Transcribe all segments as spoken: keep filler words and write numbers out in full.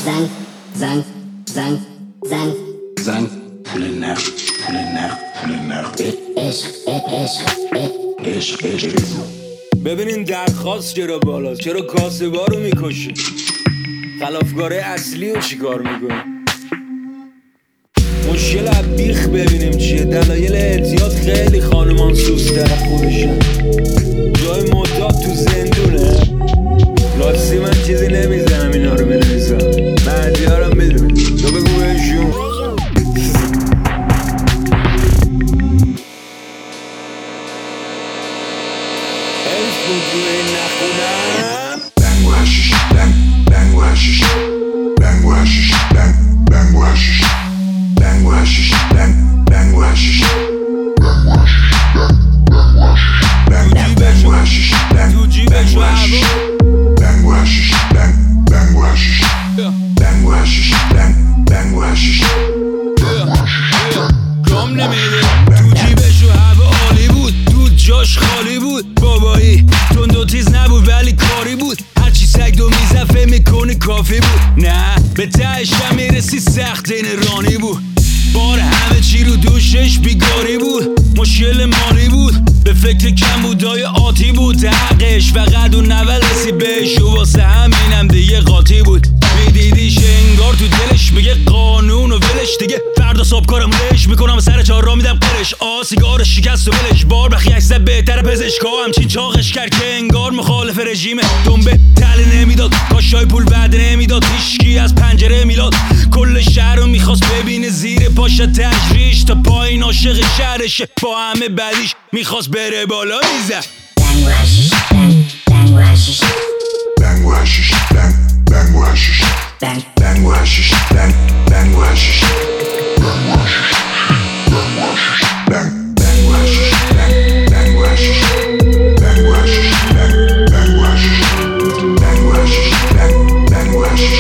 زنگ زنگ زنگ زنگ زنگ پول نقد پول نقد پول نقد عشق عشق عشق عشق. ببینین درخواست چرا بالاست؟ چرا کاسبا رو میکشی؟ خلافکاره اصلی رو چیکار میکنی؟ مشکل عبیخ ببینیم چیه. دلایل اعتیاد خیلی خانمان سوزتر خودشن. جای معتاد تو زندونه. راستی من چیزی نمیزنم اینا رو بنویسم. مردیارم میدونه. تو بگو بهشون حیف بود روی نخونم. بنگ و حشیش بنگ بنگ و حشیش بنگ و حشیش بنگ بنگ و حشیش بنگ و حشیش بنگ بنگ و حشیش بنگ بنگ و حشیش بنگ تو جیبش و هوا بنگ و حشیش بنگ بنگ و حشیش بنگ و حشیش بنگ بنگ و حشیش کام نمیده. تو جیبش و هوا عالی بود. دود جاش خالی بود. بابایی تند و تیز نبود ولی کاری بود. هرچی سگ دو میزفه میکنه کافی بود. نه به تهش هم میرسی سخت این رانی بود. بار همه چی رو دوشش بیگاری بود. مشکل مالی بود. به فکر کم بودای آتی بود. حقش فقط اون نول رسی بهش و واسه همینم دیگه قاطی بود. میدیدیش انگار تو دلش میگه قانون و ولش دیگه. فردا صبح کارم لش میکنم سر چهار را میدم قرش. آ سیگار شکست و ولش بار بخی اکسه بهتره پزشکا همچین چاقش کرد که انگار مخالف رژیمه. دنبه تله نمیداد کاشای پول وعده نمیداد. هیچکی از پنجره میلاد. کل شهر رو میخواست ببینه زیر پاش تجریش تا پایین عاشق شهرشه. با همه بدیش میخواست بره بالا میزد. زنگ و حشیش زنگ و حشیش بنگ و حشیش بنگ بنگ و حشیش زنگ بنگ و حشیش بنگ بنگ و حشیش بنگ بنگ و حشیش بنگ بنگ و حشیش بنگ و حشیش بنگ بنگ و حشیش بنگ و حشیش بنگ بنگ و حشیش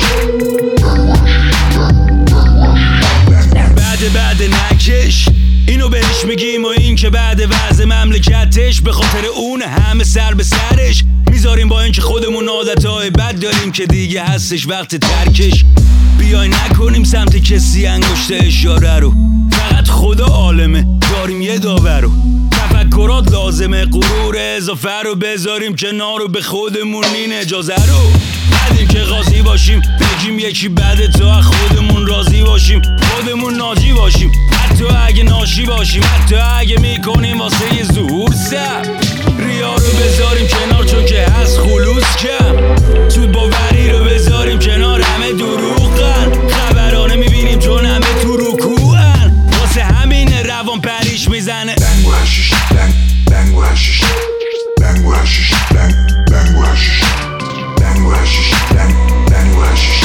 بعد بعد نکش اینو بهش میگیم و این که بعد وضع مملکتش به خاطر اون همه سر به سرش میذاریم با اینکه خودمون عادتهای بد داریم که دیگه هستش وقت ترکش. بیای نکنیم سمت کسی انگشت اشاره رو. فقط خدا عالمه داریم یه داور رو. تفکرات لازمه غرور اضافه رو بذاریم کنار رو. به خودمون این اجازه رو ندیم که قاضی باشیم بگیم یکی بده تا خودمون راضی باشیم. خودمون ناجی باشیم حتی اگه ناشی باشیم. حتی اگه میکنیم واسه یه ظهور سر. ریا رو بذاریم کنار چون که هست خلوص کم. سود باوری رو بذاریم کنار همه دروغن. خبرانه میبینیم چون همه تو رکوعن. واسه همین روان پریش میزنه. بنگ و حشیش بنگ بنگ و حشیش بنگ و حشیش بنگ بنگ و حشیش بنگ و حشیش بنگ بنگ و حشیش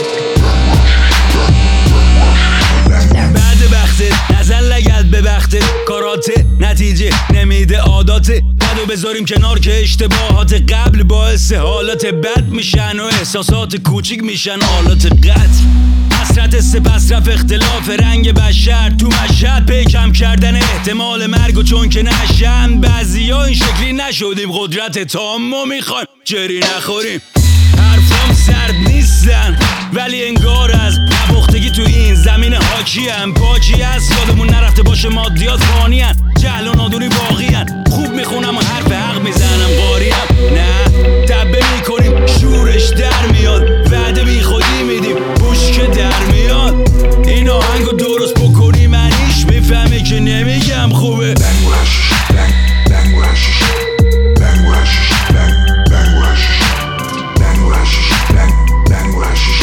بعد بختت نزن لگد به بختت. کاراته نتیجه نمیده عاداته. بدو بذاریم کنار که اشتباهات قبل باعث حالات بد میشن و احساسات کوچیک میشن حالات قتل. حسرت سپس رفت اختلاف رنگ بشر تو مشهد پیکم کردن احتمال مرگ و چون که نشن. بعضیا این شکلی نشدیم قدرت تامو میخوایم جری نخوریم. حرفام سرد نیستن ولی انگار از نبختگی تو این زمین حاکی هم. پاکی هست یادمون نرفته باشه مادیات فانی هن. جهل و نادونی باقی هن. خوب میخونم و حرف حق میزنم قاری هم. نه تبه میکنیم شورش در میاد. وعده بی خودی میدیم بوش که در میاد. این آهنگو درست بکنی منیش میفهمی که نمیگم خوبه. بنگ و حشیش بنگ بنگ و حشیش بنگ و حشیش بنگ بنگ و حشیش بنگ و حشیش بنگ بنگ و حشیش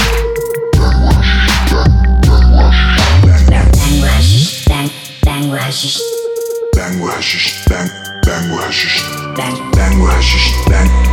زنگ و حشیش زنگ زنگ و حشیش بنگ و حشیش بنگ بنگ و حشیش زنگ بنگ و حشیش بنگ